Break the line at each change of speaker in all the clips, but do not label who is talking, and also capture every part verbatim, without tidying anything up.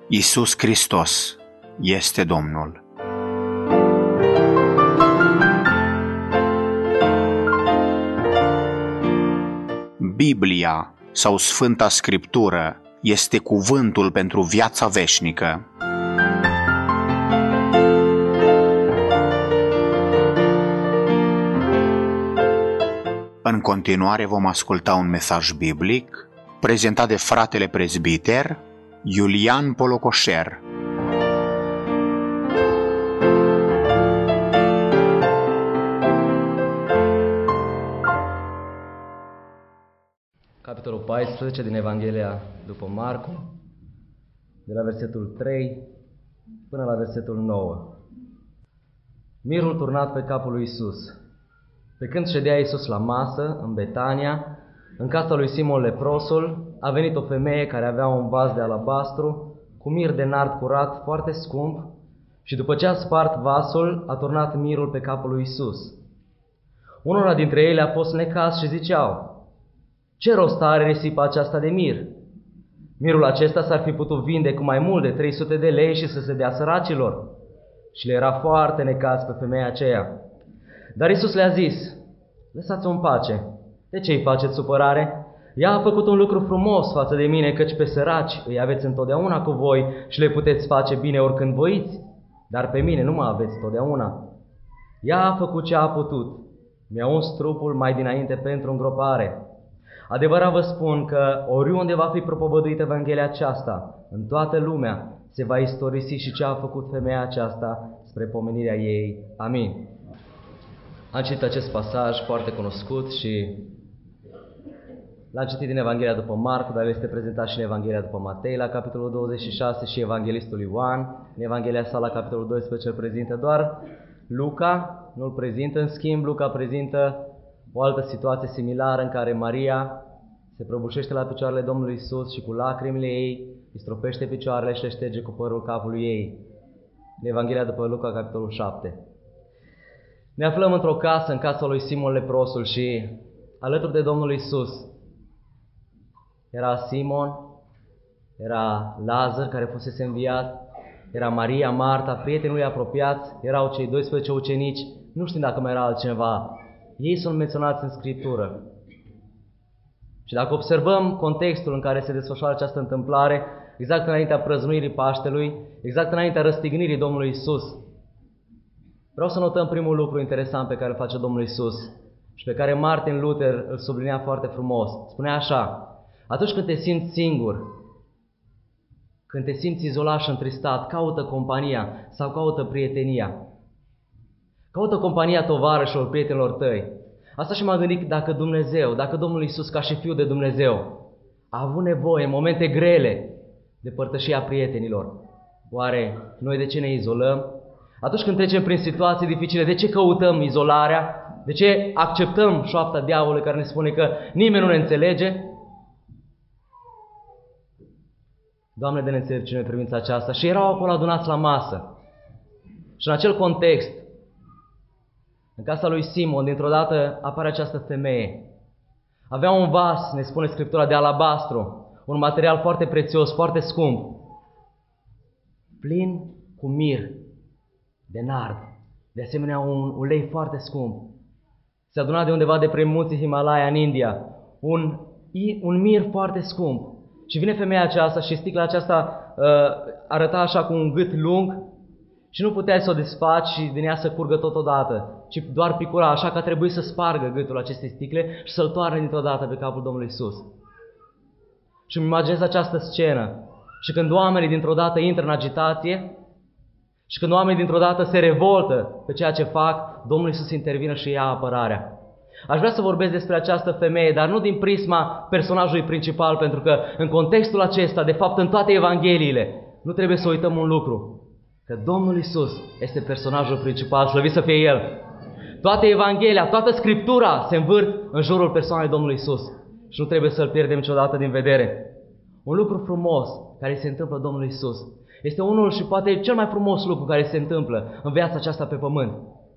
Iisus Hristos este Domnul. Biblia sau Sfânta Scriptură este cuvântul pentru viața veșnică. În continuare vom asculta un mesaj biblic prezentat de fratele prezbiter Iulian Polocoșer.
Capitolul paisprezece din Evanghelia după Marcu, de la versetul trei până la versetul nouă. Mirul turnat pe capul lui Iisus. Pe când ședea Iisus la masă, în Betania, în casa lui Simon leprosul, a venit o femeie care avea un vas de alabastru cu mir de nard curat foarte scump și după ce a spart vasul, a turnat mirul pe capul lui Iisus. Unora dintre ei le-a fost necaz și ziceau: ce rost are risipa aceasta de mir? Mirul acesta s-ar fi putut vinde cu mai mult de trei sute de lei și să se dea săracilor. Și le era foarte necaz pe femeia aceea. Dar Iisus le-a zis: lăsați-o în pace. De ce îi faceți supărare? Ea a făcut un lucru frumos față de mine, căci pe săraci îi aveți întotdeauna cu voi și le puteți face bine oricând voiți, dar pe mine nu mă aveți totdeauna. Ea a făcut ce a putut. Mi-a uns trupul mai dinainte pentru îngropare. Adevărat vă spun că oriunde va fi propovăduită Evanghelia aceasta, în toată lumea se va istorisi și ce a făcut femeia aceasta spre pomenirea ei. Amin. Am citit acest pasaj foarte cunoscut și l-am citit din Evanghelia după Marcu, dar este prezentat și în Evanghelia după Matei, la capitolul douăzeci și șase, și Evanghelistul Ioan. În Evanghelia sa, la capitolul doisprezece, îl prezintă doar Luca, nu îl prezintă. În schimb, Luca prezintă o altă situație similară în care Maria se prăbușește la picioarele Domnului Iisus și cu lacrimile ei îi stropește picioarele și le șterge cu părul capului ei. În Evanghelia după Luca, capitolul șapte. Ne aflăm într-o casă, în casa lui Simon leprosul, și alături de Domnul Iisus era Simon, era Lazar care fusese înviat, era Maria, Marta, prietenii lui apropiați, erau cei doisprezece ucenici, nu știm dacă mai era altcineva. Ei sunt menționați în Scriptură. Și dacă observăm contextul în care se desfășoară această întâmplare, exact înaintea prăznuirii Paștelui, exact înaintea răstignirii Domnului Iisus, vreau să notăm primul lucru interesant pe care îl face Domnul Iisus și pe care Martin Luther îl sublinea foarte frumos. Spunea așa: atunci când te simți singur, când te simți izolat și întristat, caută compania sau caută prietenia. Caută compania tovarășilor, prietenilor tăi. Asta și m-am gândit, dacă Dumnezeu, dacă Domnul Iisus, ca și Fiul de Dumnezeu, a avut nevoie în momente grele de părtășia prietenilor, oare noi de ce ne izolăm? Atunci când trecem prin situații dificile, de ce căutăm izolarea? De ce acceptăm șoapta diavolului care ne spune că nimeni nu ne înțelege? Doamne, dă-ne înțelepciune în privința aceasta. Și erau acolo adunați la masă. Și în acel context, în casa lui Simon, dintr-o dată apare această femeie. Avea un vas, ne spune Scriptura, de alabastru, un material foarte prețios, foarte scump, plin cu mir de nard, de asemenea un ulei foarte scump. Se aduna de undeva de prin munții Himalaya în India, un, un mir foarte scump. Și vine femeia aceasta și sticla aceasta uh, arăta așa cu un gât lung și nu puteai să o desfaci și din ea să curgă totodată, ci doar picura, așa că a trebuit să spargă gâtul acestei sticle și să-l toarne dintr-o dată pe capul Domnului Iisus. Și îmi imaginez această scenă. Și când oamenii dintr-o dată intră în agitație și când oamenii dintr-o dată se revoltă pe ceea ce fac, Domnul Iisus intervine și ia apărarea. Aș vrea să vorbesc despre această femeie, dar nu din prisma personajului principal, pentru că în contextul acesta, de fapt în toate Evangheliile, nu trebuie să uităm un lucru: că Domnul Iisus este personajul principal, slăvit să fie El. Toate Evanghelia, toată Scriptura se învârt în jurul persoanei Domnului Iisus și nu trebuie să-L pierdem niciodată din vedere. Un lucru frumos care se întâmplă Domnului Iisus este unul și poate cel mai frumos lucru care se întâmplă în viața aceasta pe pământ.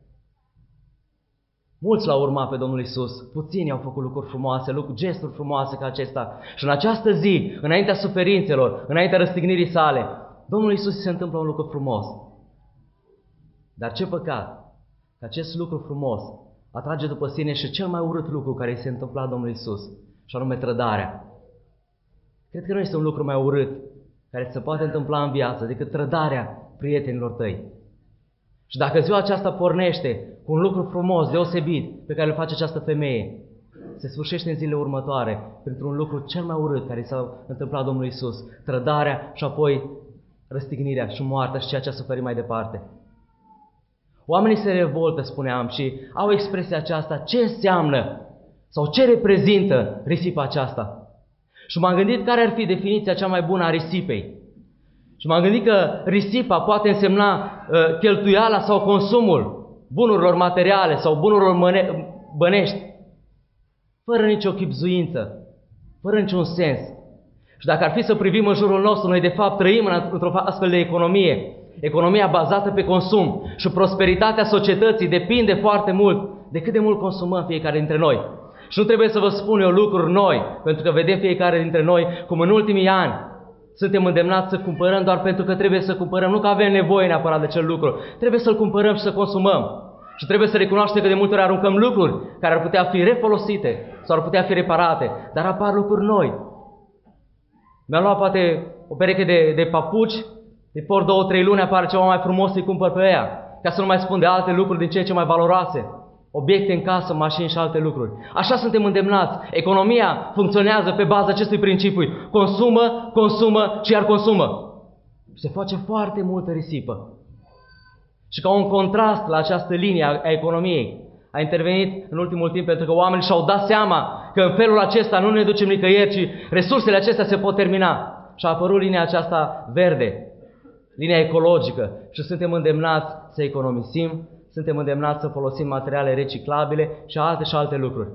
Mulți l-au urmat pe Domnul Iisus, puțini au făcut lucruri frumoase, lucruri, gesturi frumoase ca acesta. Și în această zi, înaintea suferințelor, înaintea răstignirii sale, Domnului Iisus se întâmplă un lucru frumos. Dar ce păcat că acest lucru frumos atrage după sine și cel mai urât lucru care se întâmpla Domnului Iisus, și anume trădarea. Cred că nu este un lucru mai urât care se poate întâmpla în viață decât trădarea prietenilor tăi. Și dacă ziua aceasta pornește cu un lucru frumos, deosebit, pe care îl face această femeie, se sfârșește în zilele următoare pentru un lucru cel mai urât care s-a întâmplat Domnului Iisus, trădarea și apoi răstignirea și moartea și ceea ce a suferit mai departe. Oamenii se revoltă, spuneam, și au expresia aceasta, ce înseamnă sau ce reprezintă risipa aceasta. Și m-am gândit care ar fi definiția cea mai bună a risipei. Și m-am gândit că risipa poate însemna uh, cheltuiala sau consumul bunurilor materiale sau bunurilor mâne- bănești, fără nicio chibzuință, fără niciun sens. Și dacă ar fi să privim în jurul nostru, noi de fapt trăim într-o astfel de economie, economia bazată pe consum, și prosperitatea societății depinde foarte mult de cât de mult consumăm fiecare dintre noi. Și nu trebuie să vă spun eu lucruri noi, pentru că vedem fiecare dintre noi cum în ultimii ani suntem îndemnați să cumpărăm doar pentru că trebuie să cumpărăm, nu că avem nevoie neapărat de acel lucru, trebuie să-l cumpărăm și să consumăm. Și trebuie să recunoaștem că de multe ori aruncăm lucruri care ar putea fi refolosite sau ar putea fi reparate, dar apar lucruri noi. Mi-am luat poate o pereche de, de papuci, de por două, trei luni apare ceva mai frumos, să-i cumpăr pe ea, ca să nu mai spun de alte lucruri din ce ce mai valoroase, obiecte în casă, mașini și alte lucruri. Așa suntem îndemnați. Economia funcționează pe baza acestui principiu. Consumă, consumă și iar consumă. Și se face foarte multă risipă. Și ca un contrast la această linie a economiei, a intervenit în ultimul timp pentru că oamenii și-au dat seama că în felul acesta nu ne ducem nicăieri, ci resursele acestea se pot termina. Și a apărut linia aceasta verde, linia ecologică, și suntem îndemnați să economisim, suntem îndemnați să folosim materiale reciclabile și alte și alte lucruri.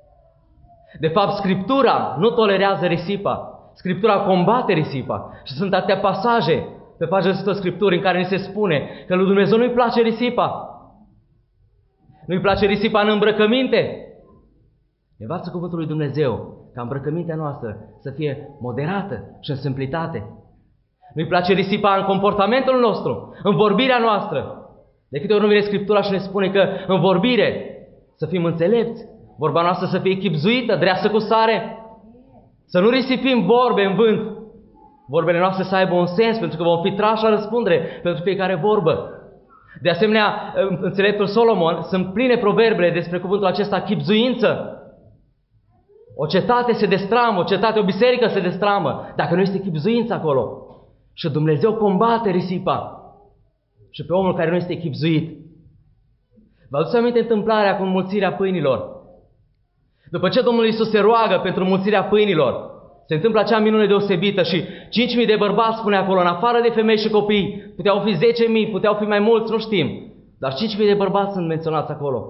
De fapt, Scriptura nu tolerează risipa. Scriptura combate risipa. Și sunt atâtea pasaje pe pagina Sfântă Scripturii în care ni se spune că lui Dumnezeu nu-i place risipa. Nu-i place risipa în îmbrăcăminte. Învață cuvântul lui Dumnezeu ca îmbrăcămintea noastră să fie moderată și în simplitate. Nu-i place risipa în comportamentul nostru, în vorbirea noastră. De câte ori nu vine Scriptura și ne spune că în vorbire să fim înțelepți, vorba noastră să fie chibzuită, dreasă cu sare, să nu risipim vorbe în vânt, vorbele noastre să aibă un sens, pentru că vom fi trași la răspundere pentru fiecare vorbă. De asemenea, înțeleptul Solomon, sunt pline proverbele despre cuvântul acesta, chibzuință. O cetate se destramă, o cetate, o biserică se destramă, dacă nu este chibzuință acolo. Și Dumnezeu combate risipa și pe omul care nu este chibzuit. Vă aduceți aminte întâmplarea cu înmulțirea pâinilor? După ce Domnul Iisus se roagă pentru înmulțirea pâinilor, se întâmplă acea minune deosebită și cinci mii de bărbați, spune acolo, în afară de femei și copii, puteau fi zece mii, puteau fi mai mulți, nu știm, dar cinci mii de bărbați sunt menționați acolo.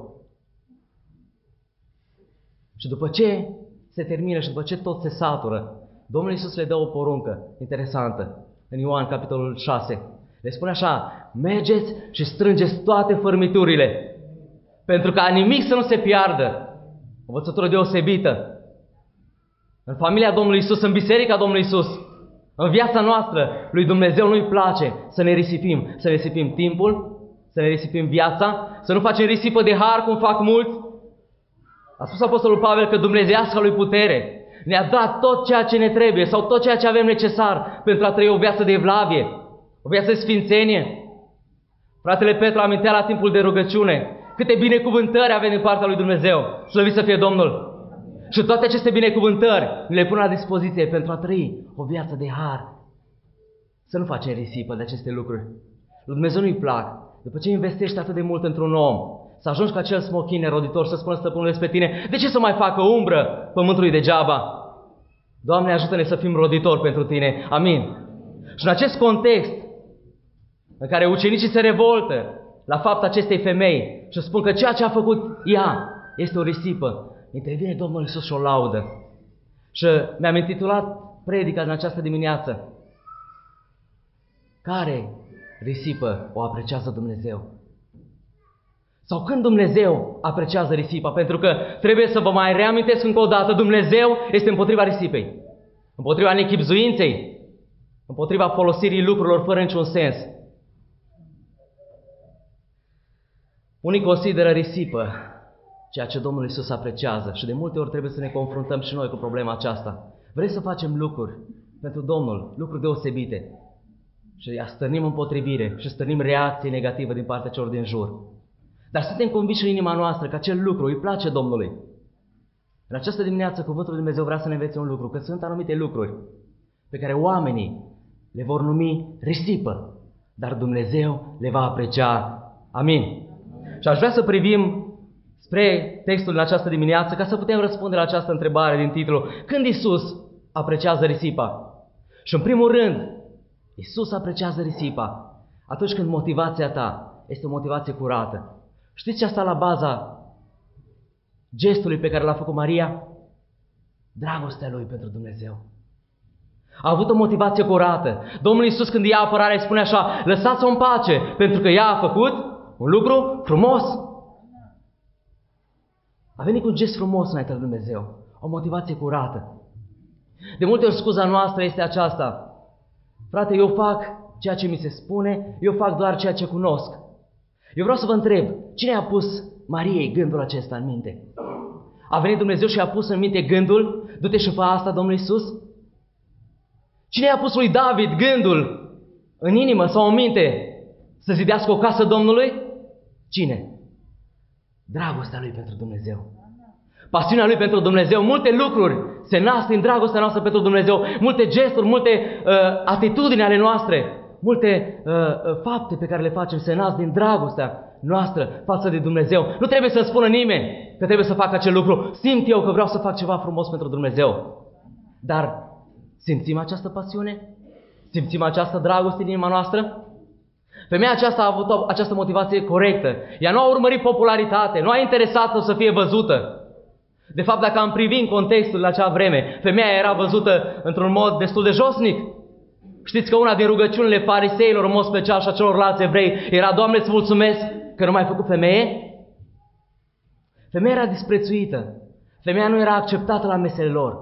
Și după ce se termină și după ce tot se satură, Domnul Iisus le dă o poruncă interesantă în Ioan capitolul șase. Le spune așa: mergeți și strângeți toate fărmiturile, pentru ca nimic să nu se piardă. O învățătură deosebită. În familia Domnului Iisus, în biserica Domnului Iisus, în viața noastră, lui Dumnezeu nu-i place să ne risipim. Să ne risipim timpul, să ne risipim viața, să nu facem risipă de har cum fac mulți. A spus Apostolul Pavel că dumnezeiasca lui putere ne-a dat tot ceea ce ne trebuie sau tot ceea ce avem necesar pentru a trăi o viață de evlavie, o viață de sfințenie. Fratele Petru amintea la timpul de rugăciune câte binecuvântări avem din partea lui Dumnezeu. Slăvit să fie Domnul! Și toate aceste binecuvântări le pun la dispoziție pentru a trăi o viață de har. Să nu facem risipă de aceste lucruri. Lui Dumnezeu nu-i plac. După ce investești atât de mult într-un om, să ajungi ca acel smochin neroditor să spună stăpânul despre tine: de ce să mai facă umbră pământului degeaba? Doamne, ajută-ne să fim roditori pentru tine. Amin. Și în acest context în care ucenicii se revoltă la faptul acestei femei și spun că ceea ce a făcut ea este o risipă, intervine Domnul Iisus și o laudă. Și mi-am intitulat predica din această dimineață: care risipă o apreciază Dumnezeu? Sau când Dumnezeu apreciază risipa? Pentru că trebuie să vă mai reamintesc încă o dată, Dumnezeu este împotriva risipei, împotriva nechibzuinței. împotriva folosirii lucrurilor fără niciun sens. Unii consideră risipă ceea ce Domnul Iisus apreciază și de multe ori trebuie să ne confruntăm și noi cu problema aceasta. Vrem să facem lucruri pentru Domnul, lucruri deosebite și stârnim împotrivire și stârnim reacții negative din partea celor din jur. Dar suntem convinși în inima noastră că acel lucru îi place Domnului. În această dimineață Cuvântul lui Dumnezeu vrea să ne învețe un lucru, că sunt anumite lucruri pe care oamenii le vor numi risipă, dar Dumnezeu le va aprecia. Amin. Și aș vrea să privim spre textul din această dimineață ca să putem răspunde la această întrebare din titlu: când Iisus apreciază risipa? Și în primul rând, Iisus apreciază risipa atunci când motivația ta este o motivație curată. Știți ce a stat la baza gestului pe care l-a făcut Maria? Dragostea lui pentru Dumnezeu. A avut o motivație curată. Domnul Iisus, când ia apărare, spune așa: lăsați-o în pace, pentru că ea a făcut un lucru frumos. A venit cu un gest frumos înaintea lui Dumnezeu. O motivație curată. De multe ori scuza noastră este aceasta: frate, eu fac ceea ce mi se spune, eu fac doar ceea ce cunosc. Eu vreau să vă întreb, cine a pus Mariei gândul acesta în minte? A venit Dumnezeu și a pus în minte gândul: du-te și fă asta, Domnul Iisus? Cine a pus lui David gândul în inimă sau în minte să zidească o casă Domnului? Cine? Dragostea lui pentru Dumnezeu. Pasiunea lui pentru Dumnezeu. Multe lucruri se nasc din dragostea noastră pentru Dumnezeu. Multe gesturi, multe uh, atitudini ale noastre, multe uh, fapte pe care le facem se nasc din dragostea noastră față de Dumnezeu. Nu trebuie să spună nimeni că trebuie să fac acel lucru. Simt eu că vreau să fac ceva frumos pentru Dumnezeu. Dar simțim această pasiune? Simțim această dragoste în inima noastră? Femeia aceasta a avut o, această motivație corectă. Ea nu a urmărit popularitate, nu a interesat-o să fie văzută. De fapt, dacă am privit în contextul la acea vreme, femeia era văzută într-un mod destul de josnic. Știți că una din rugăciunile fariseilor, în mod special și a celorlalți evrei, era: Doamne, îți mulțumesc că nu m-ai făcut femeie. Femeia era disprețuită. Femeia nu era acceptată la mesele lor.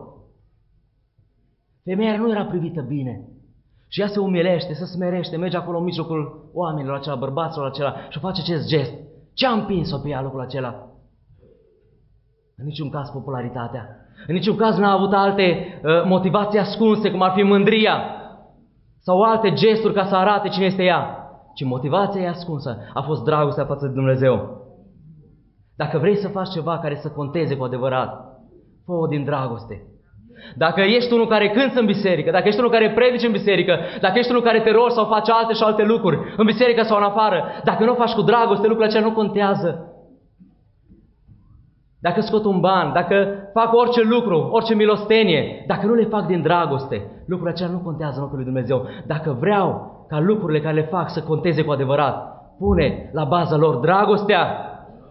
Femeia nu era privită bine. Și ea se umilește, se smerește, merge acolo în mijlocul oamenilor acela, bărbaților acela și face acest gest. Ce a împins-o pe ea locul acela? În niciun caz popularitatea. În niciun caz n-a avut alte uh, motivații ascunse, cum ar fi mândria sau alte gesturi ca să arate cine este ea. Ci motivația ei ascunsă a fost dragostea față de Dumnezeu. Dacă vrei să faci ceva care să conteze cu adevărat, fă-o din dragoste. Dacă ești unul care cântă în biserică, dacă ești unul care predici în biserică, dacă ești unul care te rogi sau faci alte și alte lucruri în biserică sau în afară, dacă nu o faci cu dragoste, lucrurile acelea nu contează. Dacă scot un ban, dacă fac orice lucru, orice milostenie, dacă nu le fac din dragoste, lucrurile acelea nu contează în ochul lui Dumnezeu. Dacă vreau ca lucrurile care le fac să conteze cu adevărat, pune la baza lor dragostea.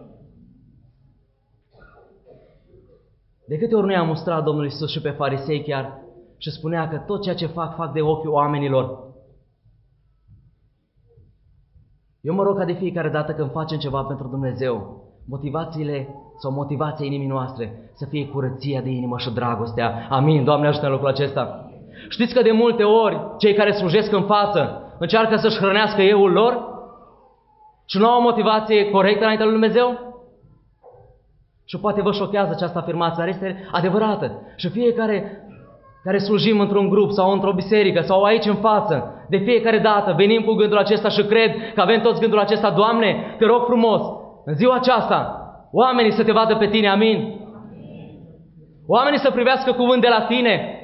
De câte ori nu i-a mustrat Domnul Iisus și pe farisei chiar și spunea că tot ceea ce fac, fac de ochiul oamenilor. Eu mă rog ca de fiecare dată când facem ceva pentru Dumnezeu, motivațiile sau motivația inimii noastre să fie curăția de inimă și dragostea. Amin. Doamne, ajută-ne în lucrul acesta. Știți că de multe ori cei care slujesc în față încearcă să-și hrănească euul lor și nu au o motivație corectă înaintea lui Dumnezeu? Și poate vă șochează această afirmație, dar este adevărată. Și fiecare care slujim într-un grup sau într-o biserică sau aici în față, de fiecare dată venim cu gândul acesta și cred că avem toți gândul acesta: Doamne, te rog frumos, în ziua aceasta, oamenii să te vadă pe tine, amin? Oamenii să privească cuvânt de la tine.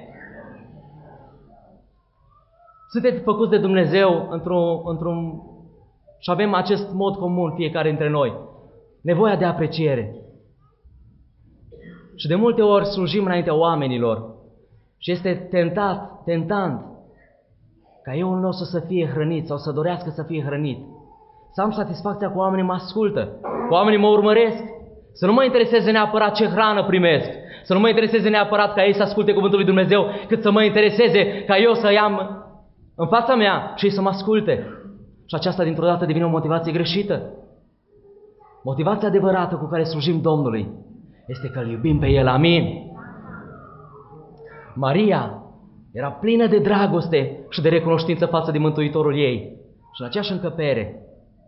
Sunteți făcuți de Dumnezeu într-un, într-un... și avem acest mod comun fiecare dintre noi. Nevoia de apreciere. Și de multe ori slujim înaintea oamenilor și este tentat, tentant ca euul nostru să fie hrănit sau să dorească să fie hrănit. Să am satisfacția că oamenii mă ascultă, că oamenii mă urmăresc, să nu mă intereseze neapărat ce hrană primesc, să nu mă intereseze neapărat ca ei să asculte cuvântul lui Dumnezeu, cât să mă intereseze ca eu să i-am în fața mea și ei să mă asculte. Și aceasta dintr-o dată devine o motivație greșită. Motivația adevărată cu care slujim Domnului este că îl iubim pe El, amin? Maria Era plină de dragoste și de recunoștință față de Mântuitorul ei. Și în aceeași încăpere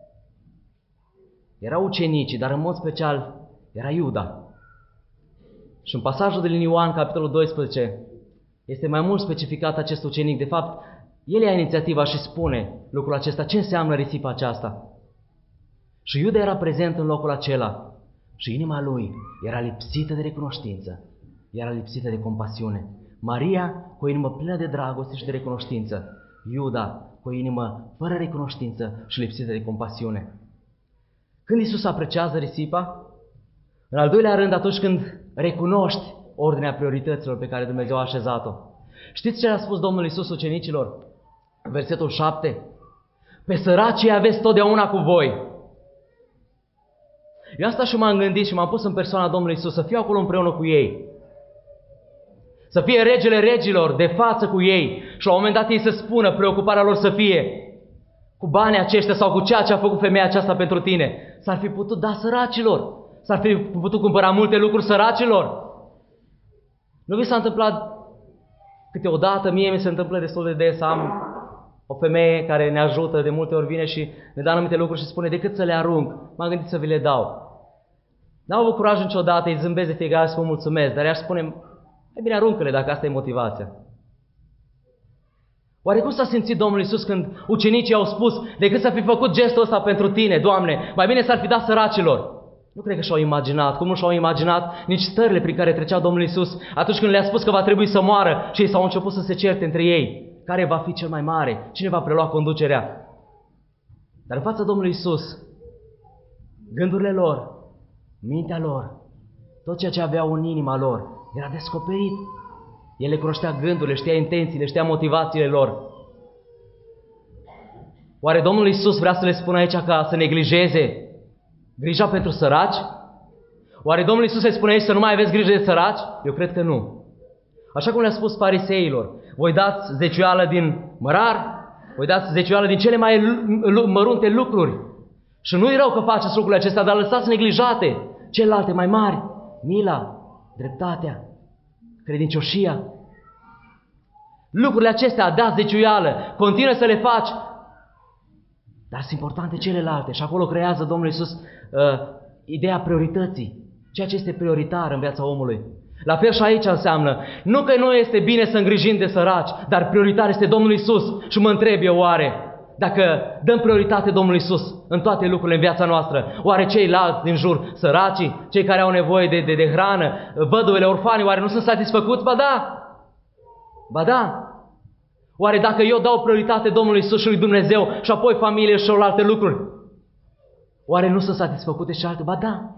erau ucenicii, dar în mod special era Iuda. Și în pasajul din Ioan, capitolul doisprezece, este mai mult specificat acest ucenic. De fapt, el ia inițiativa și spune lucrul acesta, ce înseamnă risipa aceasta. Și Iuda era prezent în locul acela și inima lui era lipsită de recunoștință, era lipsită de compasiune. Maria cu o inimă plină de dragoste și de recunoștință, Iuda cu o inimă fără recunoștință și lipsită de compasiune. Când Iisus apreciază risipa? În al doilea rând, atunci când recunoști ordinea priorităților pe care Dumnezeu a așezat-o. Știți ce a spus Domnul Iisus ucenicilor? Versetul șapte. Pe săracii aveți totdeauna cu voi. Eu asta și m-am gândit și m-am pus în persoana Domnului Iisus să fiu acolo împreună cu ei. Să fie regele regilor de față cu ei și la un moment dat ei să spună, preocuparea lor să fie cu banii aceștia sau cu ceea ce a făcut femeia aceasta pentru tine. S-ar fi putut da săracilor. S-ar fi putut cumpăra multe lucruri săracilor. Nu vi s-a întâmplat câteodată, mie mi se întâmplă destul de des să am o femeie care ne ajută, de multe ori vine și ne dă anumite lucruri și spune, decât să le arunc, m-am gândit să vi le dau. N-am avut curaj niciodată, îi zâmbesc de fiecare și spun mulțumesc, dar ea își spune, mai bine aruncă-le dacă asta e motivația. Oare cum s-a simțit Domnul Iisus când ucenicii au spus, decât să fi făcut gestul ăsta pentru tine, Doamne, mai bine s-ar fi dat săracilor? Nu cred că și-au imaginat, cum nu și-au imaginat nici stările prin care trecea Domnul Iisus atunci când le-a spus că va trebui să moară și ei s-au început să se certe între ei. Care va fi cel mai mare? Cine va prelua conducerea? Dar în fața Domnului Iisus, gândurile lor, mintea lor, tot ceea ce aveau în inima lor, era descoperit. El le cunoștea gândurile, știa intențiile, știa motivațiile lor. Oare Domnul Iisus vrea să le spună aici ca să neglijeze grija pentru săraci? Oare Domnul Iisus le spune aici să nu mai aveți grijă de săraci? Eu cred că nu. Așa cum le-a spus fariseilor, voi dați zeciuială din mărar, voi dați zeciuială din cele mai mărunte lucruri. Și nu-i rău că faceți lucrurile acestea, dar lăsați neglijate celelalte mai mari. Mila, dreptatea, credincioșia. Lucrurile acestea, dați zeciuială, continuă să le faci, dar sunt importante celelalte. Și acolo creează Domnul Iisus uh, ideea priorității, ceea ce este prioritar în viața omului. La fel și aici înseamnă, nu că nu este bine să îngrijim de săraci, dar prioritar este Domnul Iisus. Și mă întreb eu oare, dacă dăm prioritate Domnului Iisus în toate lucrurile în viața noastră, oare ceilalți din jur, săracii, cei care au nevoie de, de, de hrană, văduvele, orfanii, oare nu sunt satisfăcuți? Ba da! Ba da! Oare dacă eu dau prioritate Domnului Iisus și lui Dumnezeu și apoi familie și alte lucruri, oare nu sunt satisfăcute și alte? Ba da!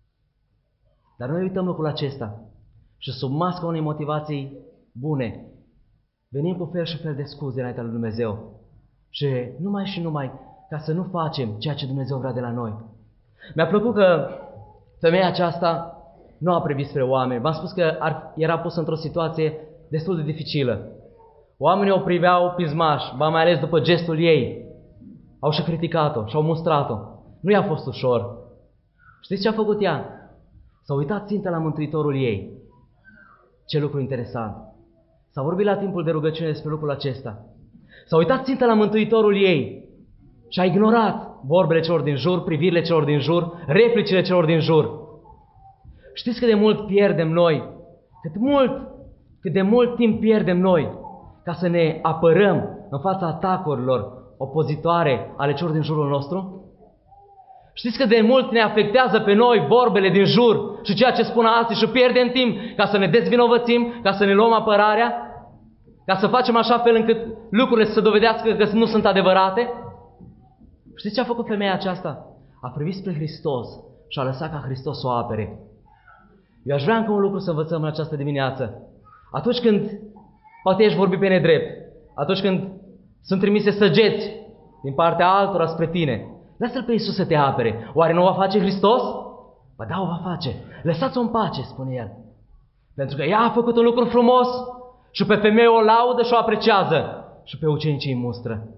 Dar noi uităm lucrul acesta și sub masca unei motivații bune venim cu fel și fel de scuze înaintea lui Dumnezeu și numai și numai ca să nu facem ceea ce Dumnezeu vrea de la noi. Mi-a plăcut că femeia aceasta nu a privit spre oameni. V-am spus că ar, era pusă într-o situație destul de dificilă. Oamenii o priveau pismaș, ba mai ales după gestul ei. Au și criticat-o și au mustrat-o. Nu i-a fost ușor. Știți ce a făcut ea? S-a uitat țintă la Mântuitorul ei. Ce lucru interesant. S-a vorbit la timpul de rugăciune despre lucrul acesta. S-a uitat țintă la Mântuitorul ei și a ignorat vorbele celor din jur, privirile celor din jur, replicile celor din jur. Știți cât de mult pierdem noi? Cât mult, cât de mult timp pierdem noi ca să ne apărăm în fața atacurilor opozitoare ale celor din jurul nostru? Știți cât de mult ne afectează pe noi vorbele din jur și ceea ce spun alții și pierdem timp ca să ne dezvinovățim, ca să ne luăm apărarea, ca să facem așa fel încât lucrurile să se dovedească că nu sunt adevărate? Știți ce a făcut femeia aceasta? A privit spre Hristos și a lăsat ca Hristos să o apere. Eu aș vrea încă un lucru să învățăm în această dimineață. Atunci când poate ești vorbit pe nedrept, atunci când sunt trimise săgeți din partea altora spre tine, lasă-L pe Iisus să te apere. Oare nu o va face Hristos? Ba da, o va face. Lăsați-o în pace, spune El. Pentru că ea a făcut un lucru frumos și pe femeie o laudă și o apreciază și pe ucenicii îi mustră.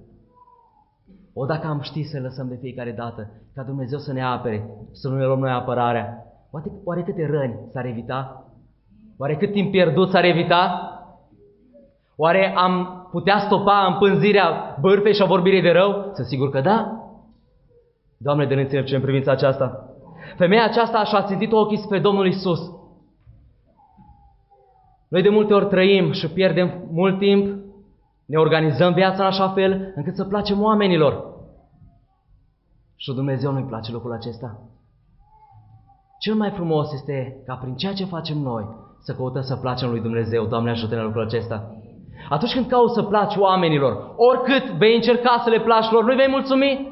O, dacă am ști să lăsăm de fiecare dată ca Dumnezeu să ne apere, să nu ne luăm noi apărarea, oare, oare câte răni s-ar evita? Oare cât timp pierdut s-ar evita? Oare am putea stopa împânzirea bârfei și a vorbirii de rău? Sunt sigur că da. Doamne, dă-ne înțelepciune în privința aceasta. Femeia aceasta și-a țintit ochii spre Domnul Iisus. Noi de multe ori trăim și pierdem mult timp, ne organizăm viața în așa fel încât să placem oamenilor. Și Dumnezeu nu-i place lucrul acesta. Cel mai frumos este ca prin ceea ce facem noi să căutăm să placem lui Dumnezeu. Doamne, ajută-ne la lucrul acesta. Atunci când cauți să placi oamenilor, oricât vei încerca să le placi lor, nu-i vei mulțumi?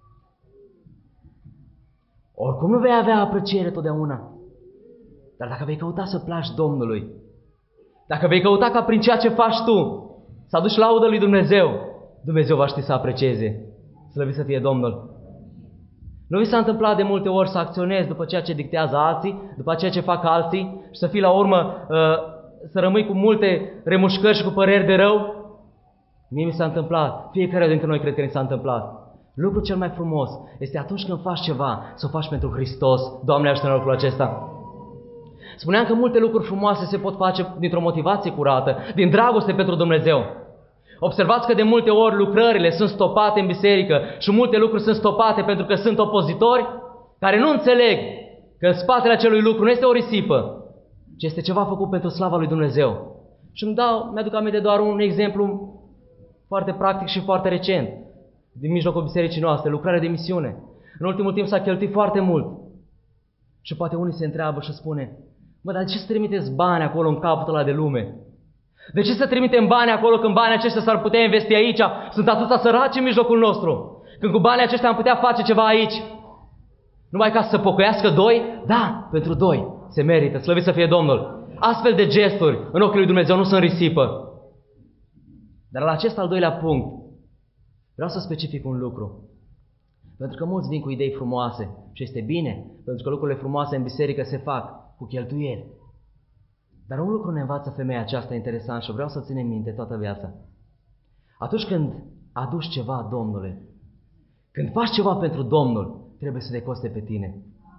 Oricum nu vei avea apreciere totdeauna. Dar dacă vei căuta să placi Domnului, dacă vei căuta ca prin ceea ce faci tu să aduci laudă lui Dumnezeu, Dumnezeu va ști să aprecieze. Slăvit să fie Domnul. Nu vi s-a întâmplat de multe ori să acționezi după ceea ce dictează alții, după ceea ce fac alții și să fii la urmă, să rămâi cu multe remușcări și cu păreri de rău? Mie mi s-a întâmplat. Fiecare dintre noi cred că ni s-a întâmplat. Lucrul cel mai frumos este atunci când faci ceva, să o faci pentru Hristos. Doamne, ajută-ne la lucrul acesta. Spuneam că multe lucruri frumoase se pot face dintr-o motivație curată, din dragoste pentru Dumnezeu. Observați că de multe ori lucrările sunt stopate în biserică și multe lucruri sunt stopate pentru că sunt opozitori care nu înțeleg că în spatele acelui lucru nu este o risipă, ci este ceva făcut pentru slava lui Dumnezeu. Și îmi dau, mi-aduc aminte doar un exemplu foarte practic și foarte recent, din mijlocul bisericii noastre, lucrarea de misiune. În ultimul timp s-a cheltuit foarte mult. Și poate unii se întreabă și spune: mă, dar de ce să trimiteți bani acolo în capătul ăla de lume? De ce să trimitem bani acolo când banii aceștia s-ar putea investi aici? Sunt atâția săraci în mijlocul nostru. Când cu banii aceștia am putea face ceva aici. Numai ca să pocăiască doi? Da, pentru doi se merită, slăvit să fie Domnul. Astfel de gesturi în ochii lui Dumnezeu nu sunt risipă. Dar la acest al doilea punct vreau să specific un lucru. Pentru că mulți vin cu idei frumoase și este bine, pentru că lucrurile frumoase în biserică se fac cu cheltuieli. Dar un lucru ne învață femeia aceasta interesant și vreau să ținem minte toată viața. Atunci când aduci ceva Domnului, când faci ceva pentru Domnul, trebuie să te coste pe tine.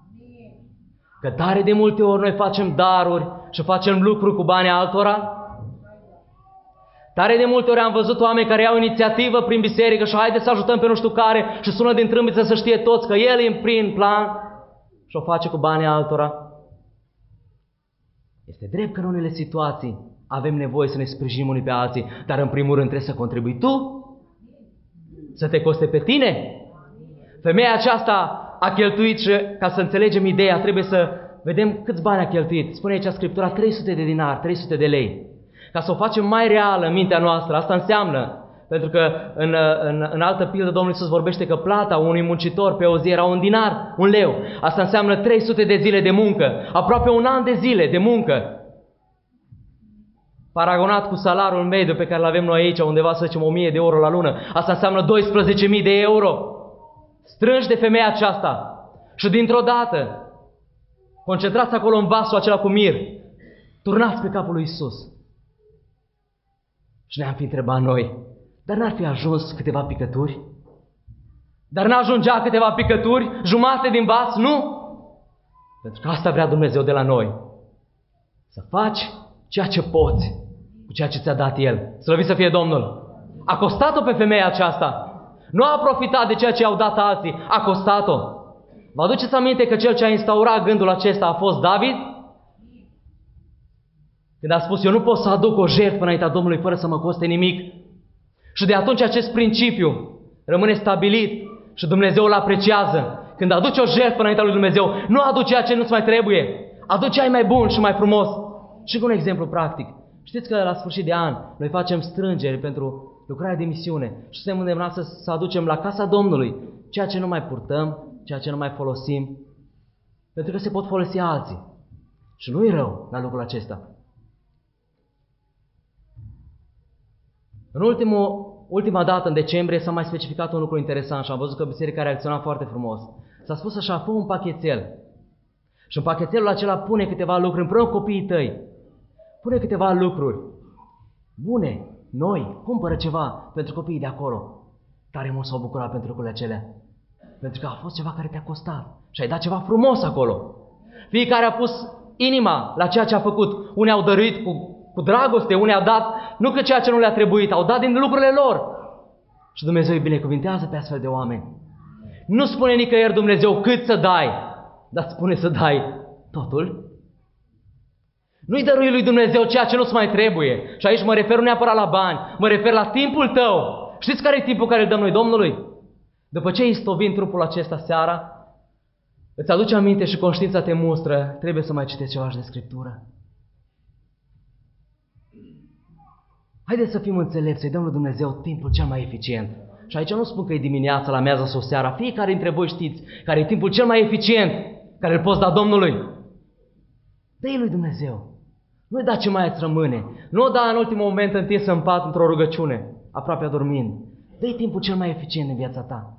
Că tare de multe ori noi facem daruri și facem lucruri cu banii altora. Tare de multe ori am văzut oameni care iau inițiativă prin biserică și haide să ajutăm pe nu știu care și sună din trâmbiță să știe toți că el e în prin plan și o face cu banii altora. Este drept că în unele situații avem nevoie să ne sprijinim unii pe alții, dar în primul rând trebuie să contribui tu, să te coste pe tine. Femeia aceasta a cheltuit și, ca să înțelegem ideea, trebuie să vedem câți bani a cheltuit. Spune aici Scriptura trei sute de dinari, trei sute de lei. Ca să o facem mai reală în mintea noastră, asta înseamnă, pentru că în, în, în altă pildă Domnul Iisus vorbește că plata unui muncitor pe o zi era un dinar, un leu. Asta înseamnă trei sute de zile de muncă, aproape un an de zile de muncă. Paragonat cu salariul mediu pe care îl avem noi aici, undeva să zicem o mie de euro la lună, asta înseamnă doisprezece mii de euro. Strânși de femeia aceasta și dintr-o dată, concentrați acolo în vasul acela cu mir, turnați pe capul lui Iisus. Și ne-am fi întrebat noi, dar n-ar fi ajuns câteva picături? Dar n-ajungea câteva picături, jumate din vas? Nu! Pentru că asta vrea Dumnezeu de la noi. Să faci ceea ce poți cu ceea ce ți-a dat El. Slăvit să fie Domnul! A costat-o pe femeia aceasta. Nu a profitat de ceea ce i-au dat alții. A costat-o. Vă aduceți aminte că cel ce a instaurat gândul acesta a fost David? Când a spus, eu nu pot să aduc o jertfă înaintea Domnului fără să mă coste nimic. Și de atunci acest principiu rămâne stabilit și Dumnezeu îl apreciază. Când aduci o jertfă înaintea lui Dumnezeu, nu aduci ceea ce nu-ți mai trebuie. Aduci ce ai mai bun și mai frumos. Și cu un exemplu practic. Știți că la sfârșit de an noi facem strângeri pentru lucrarea de misiune și suntem îndemnați să, să aducem la casa Domnului ceea ce nu mai purtăm, ceea ce nu mai folosim, pentru că se pot folosi alții. Și nu-i rău la lucrul acesta. În ultimul, ultima dată, în decembrie, s-a mai specificat un lucru interesant și am văzut că biserica a reacționat foarte frumos. S-a spus așa, fă un pachetel. Și în pachetelul acela pune câteva lucruri împreună cu copiii tăi. Pune câteva lucruri bune, noi, cumpără ceva pentru copiii de acolo. Tare mult s-au bucurat pentru lucrurile acelea. Pentru că a fost ceva care te-a costat și ai dat ceva frumos acolo. Fiecare a pus inima la ceea ce a făcut. Unii au dăruit cu cu dragoste, unii au dat nu că ceea ce nu le-a trebuit, au dat din lucrurile lor. Și Dumnezeu îi binecuvintează pe astfel de oameni. Nu spune nicăieri Dumnezeu cât să dai, dar spune să dai totul. Nu-i dărui lui Dumnezeu ceea ce nu-ți mai trebuie. Și aici mă refer nu neapărat la bani, mă refer la timpul tău. Știți care e timpul care îl dăm noi Domnului? După ce istovim trupul acesta seara, îți aduce aminte și conștiința te mustră, trebuie să mai citești ceva de Scriptură. Haideți să fim înțelepți, să-i dăm lui Dumnezeu timpul cel mai eficient. Și aici nu spun că e dimineața, la mează sau seara. Fiecare dintre voi știți care e timpul cel mai eficient care îl poți da Domnului. Dă-i lui Dumnezeu. Nu-i da ce mai îți rămâne. Nu o da în ultimul moment întins în pat într-o rugăciune, aproape adormind. Dă-i timpul cel mai eficient în viața ta.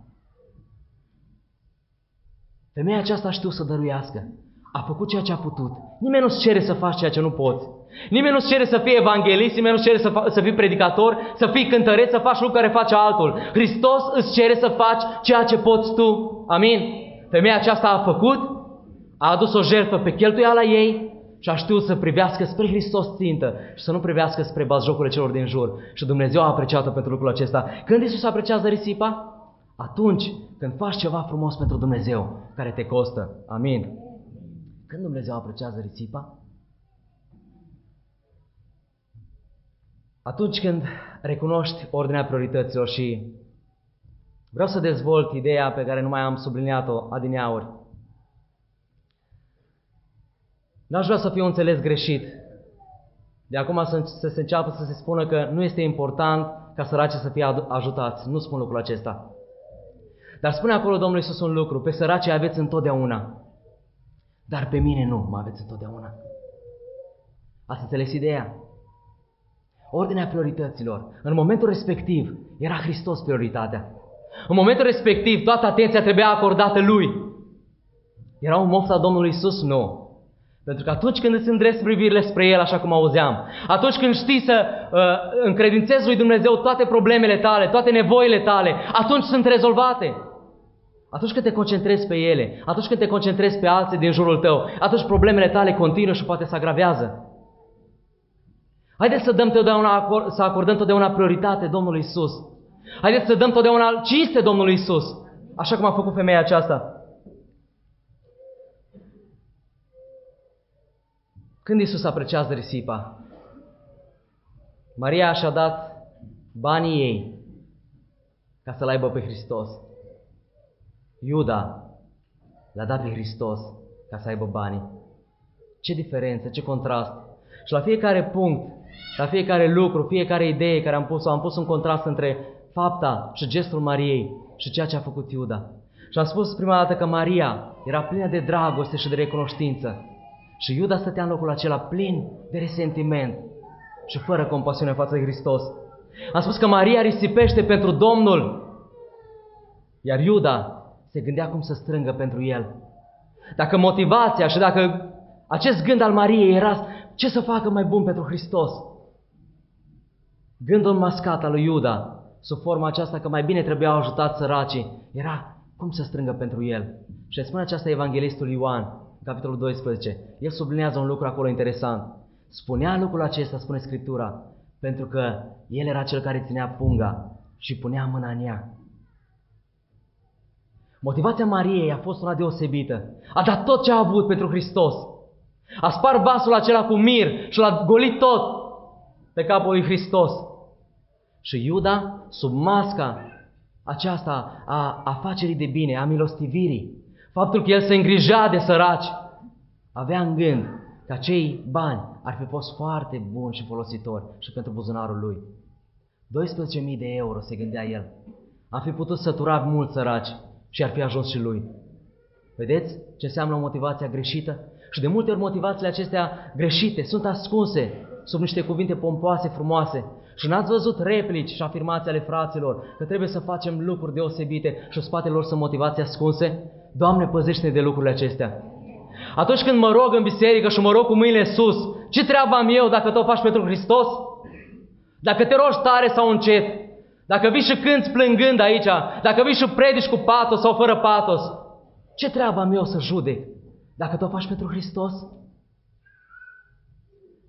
Femeia aceasta a știut să dăruiască. A făcut ceea ce a putut. Nimeni nu-ți cere să faci ceea ce nu poți. Nimeni nu-ți cere să fii evanghelist, nimeni nu-ți cere să, fa- să fii predicator, să fii cântăreț, să faci lucruri care face altul. Hristos îți cere să faci ceea ce poți tu. Amin? Femeia aceasta a făcut, a adus o jertfă pe cheltuiala ei și a știut să privească spre Hristos țintă și să nu privească spre bazjocurile celor din jur. Și Dumnezeu a apreciat-o pentru lucrul acesta. Când Iisus apreciază risipa? Atunci când faci ceva frumos pentru Dumnezeu care te costă. Amin? Când Dumnezeu apreciază risipa? Atunci când recunoști ordinea priorităților și vreau să dezvolt ideea pe care nu mai am subliniat-o adineauri. N-aș vrea să fiu înțeles greșit. De acum să, să se înceapă să se spună că nu este important ca săracii să fie ajutați. Nu spun lucrul acesta. Dar spune acolo Domnul Iisus un lucru. Pe săracii aveți întotdeauna. Dar pe mine nu mă aveți întotdeauna. Ați înțeles ideea? Ordinea priorităților. În momentul respectiv era Hristos prioritatea. În momentul respectiv toată atenția trebuia acordată Lui. Era un moft al Domnului Iisus? Nu. Pentru că atunci când îți îndrepți privirile spre El, așa cum auzeam, atunci când știi să uh, încredințezi lui Dumnezeu toate problemele tale, toate nevoile tale, atunci sunt rezolvate. Atunci când te concentrezi pe ele, atunci când te concentrezi pe alții din jurul tău, atunci problemele tale continuă și poate se agravează. Haideți să dăm totdeauna, să acordăm totdeauna prioritate Domnului Iisus. Haideți să dăm totdeauna cinste Domnului Iisus, așa cum a făcut femeia aceasta. Când Iisus apreciază risipa? Maria și-a dat banii ei ca să-L aibă pe Hristos. Iuda l-a dat pe Hristos ca să aibă banii. Ce diferență, ce contrast. Și la fiecare punct, la fiecare lucru, fiecare idee care am pus-o, am pus un contrast între fapta și gestul Mariei și ceea ce a făcut Iuda. Și am spus prima dată că Maria era plină de dragoste și de recunoștință. Și Iuda stătea în locul acela plin de resentiment și fără compasiune față de Hristos. Am spus că Maria risipește pentru Domnul, iar Iuda se gândea cum să strângă pentru El. Dacă motivația și dacă acest gând al Mariei era ce să facă mai bun pentru Hristos, gândul mascat al lui Iuda, sub forma aceasta că mai bine trebuiau ajutat săracii, era cum să strângă pentru El. Și spune aceasta evanghelistul Ioan, capitolul doisprezece. El sublinează un lucru acolo interesant. Spunea lucrul acesta, spune Scriptura, pentru că El era cel care ținea punga și punea mâna în ea. Motivația Mariei a fost una deosebită. A dat tot ce a avut pentru Hristos. A spart vasul acela cu mir și l-a golit tot pe capul lui Hristos. Și Iuda, sub masca aceasta a afacerii de bine, a milostivirii, faptul că el se îngrija de săraci, avea în gând că acei bani ar fi fost foarte buni și folositori și pentru buzunarul lui. doisprezece mii de euro, se gândea el. Ar fi putut sătura mulți săraci și ar fi ajuns și lui. Vedeți ce înseamnă o motivație greșită? Și de multe ori motivațiile acestea greșite sunt ascunse sub niște cuvinte pompoase, frumoase. Și n-ați văzut replici și afirmații ale fraților că trebuie să facem lucruri deosebite și în spatele lor sunt motivații ascunse? Doamne, păzește-ne de lucrurile acestea. Atunci când mă rog în biserică și mă rog cu mâinile sus, ce treabă am eu dacă tu faci pentru Hristos? Dacă te rogi tare sau încet, dacă vii și cânți plângând aici, dacă vii și predici cu patos sau fără patos, ce treabă am eu să judec dacă tu faci pentru Hristos?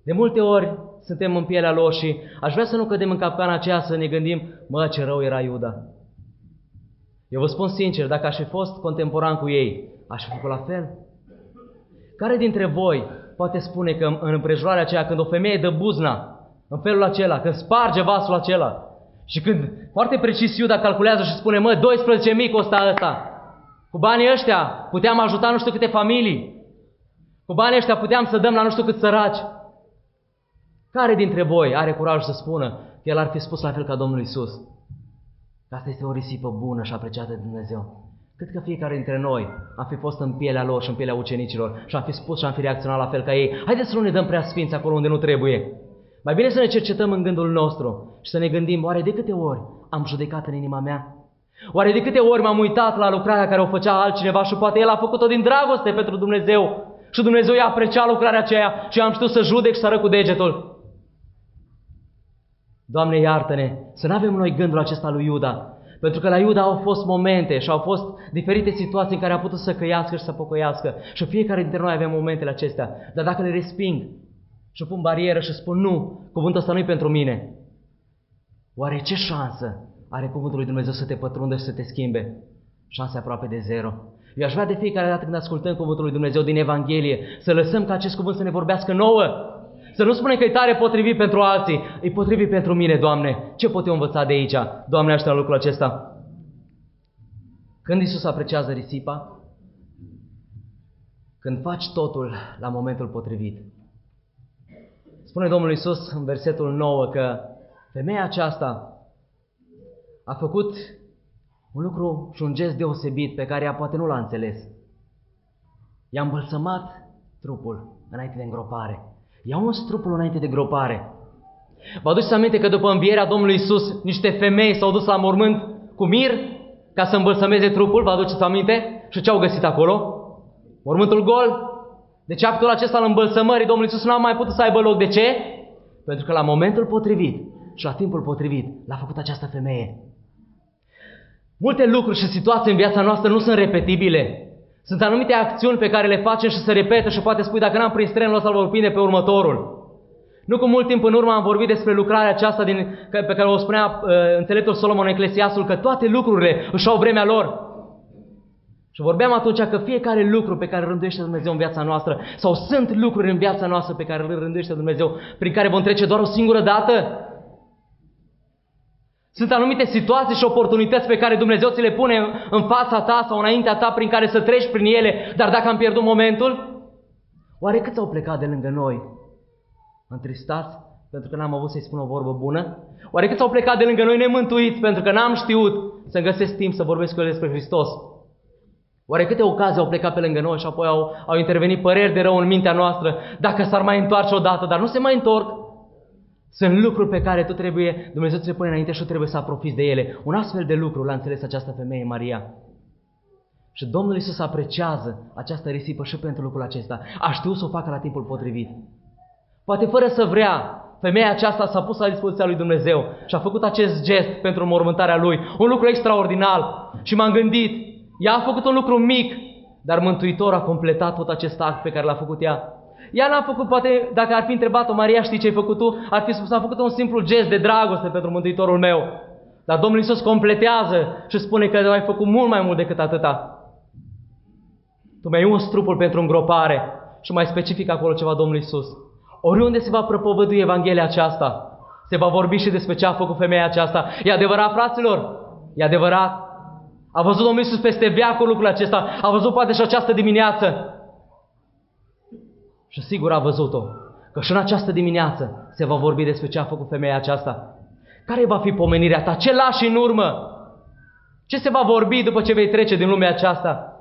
De multe ori suntem în pielea lor și aș vrea să nu cădem în capcana aceea să ne gândim, mă, ce rău era Iuda. Eu vă spun sincer, dacă aș fi fost contemporan cu ei, aș fi făcut la fel? Care dintre voi poate spune că în împrejurarea aceea, când o femeie dă buzna, în felul acela, când sparge vasul acela și când foarte precis Iuda calculează și spune, mă, doisprezece mii costă ăsta, cu banii ăștia puteam ajuta nu știu câte familii, cu banii ăștia puteam să dăm la nu știu cât săraci. Care dintre voi are curajul să spună că el ar fi spus la fel ca Domnul Iisus? Că asta este o risipă bună și apreciată de Dumnezeu. Cât că fiecare dintre noi am fi fost în pielea lor și în pielea ucenicilor și am fi spus și am fi reacționat la fel ca ei. Haideți să nu ne dăm prea sfinți acolo unde nu trebuie. Mai bine să ne cercetăm în gândul nostru și să ne gândim, oare de câte ori am judecat în inima mea? Oare de câte ori m-am uitat la lucrarea care o făcea altcineva și poate el a făcut-o din dragoste pentru Dumnezeu și Dumnezeu i-a apreciat lucrarea aceea și am știut să judec și să arăt cu degetul? Doamne, iartă-ne să nu avem noi gândul acesta lui Iuda, pentru că la Iuda au fost momente și au fost diferite situații în care a putut să căiască și să pocăiască și fiecare dintre noi avem momentele acestea, dar dacă le resping și pun barieră și spun nu, cuvântul ăsta nu-i pentru mine, oare ce șansă are cuvântul lui Dumnezeu să te pătrundă și să te schimbe? Șanse aproape de zero. Eu aș vrea de fiecare dată când ascultăm cuvântul lui Dumnezeu din Evanghelie să lăsăm ca acest cuvânt să ne vorbească nouă. Să nu spunem că e tare potrivit pentru alții, e potrivit pentru mine, Doamne. Ce pot eu învăța de aici? Doamne, ajută la lucrul acesta. Când Iisus apreciază risipa? Când faci totul la momentul potrivit. Spune Domnul Iisus în versetul nouă că femeia aceasta a făcut un lucru și un gest deosebit pe care ea poate nu l-a înțeles. I-a îmbălsămat trupul înainte de îngropare. I-a uns trupul înainte de gropare. Vă aduceți aminte că după învierea Domnului Iisus, niște femei s-au dus la mormânt cu mir ca să îmbălsămeze trupul? Vă aduceți aminte? Și ce au găsit acolo? Mormântul gol. Deci actul acesta al îmbălsămării Domnului Iisus nu a mai putut să aibă loc. De ce? Pentru că la momentul potrivit și la timpul potrivit l-a făcut această femeie. Multe lucruri și situații în viața noastră nu sunt repetibile. Sunt anumite acțiuni pe care le facem și se repetă și poate spui, dacă n-am prins trenul ăsta, îl vor prinde pe următorul. Nu cu mult timp în urmă am vorbit despre lucrarea aceasta din, pe care o spunea uh, înțeleptul Solomon Eclesiastul, că toate lucrurile își au vremea lor. Și vorbeam atunci că fiecare lucru pe care îl rânduiește Dumnezeu în viața noastră, sau sunt lucruri în viața noastră pe care îl rânduiește Dumnezeu, prin care vom trece doar o singură dată. Sunt anumite situații și oportunități pe care Dumnezeu ți le pune în fața ta sau înaintea ta prin care să treci prin ele, dar dacă am pierdut momentul, oare câți au plecat de lângă noi întristați pentru că n-am avut să-i spun o vorbă bună? Oare câți au plecat de lângă noi nemântuiți pentru că n-am știut să-mi găsesc timp să vorbesc cu el despre Hristos? Oare câte ocazii au plecat pe lângă noi și apoi au, au intervenit păreri de rău în mintea noastră dacă s-ar mai întoarce odată, dar nu se mai întorc? Sunt lucruri pe care tu trebuie, Dumnezeu ți le pune înainte și tu trebuie să aprofiți de ele. Un astfel de lucru l-a înțeles această femeie, Maria. Și Domnul Iisus apreciază această risipă și pentru lucrul acesta. A știut să o facă la timpul potrivit. Poate fără să vrea, femeia aceasta s-a pus la dispoziția lui Dumnezeu și a făcut acest gest pentru înmormântarea lui. Un lucru extraordinar. Și m-am gândit, ea a făcut un lucru mic, dar Mântuitorul a completat tot acest act pe care l-a făcut ea. Ea n-a făcut, poate, dacă ar fi întrebat-o, Maria, știi ce ai făcut tu? Ar fi spus, am făcut un simplu gest de dragoste pentru Mântuitorul meu. Dar Domnul Iisus completează și spune că ai făcut mult mai mult decât atâta. Tu mi-ai uns trupul pentru îngropare. Și mai specific acolo ceva Domnul Iisus. Oriunde se va propovădui Evanghelia aceasta, se va vorbi și despre ce a făcut femeia aceasta. E adevărat, fraților? E adevărat? A văzut Domnul Iisus peste veacul lucrul acesta? A văzut poate și această dimineață? Și sigur a văzut-o, că și în această dimineață se va vorbi despre ce a făcut femeia aceasta. Care va fi pomenirea ta? Ce lași în urmă? Ce se va vorbi după ce vei trece din lumea aceasta?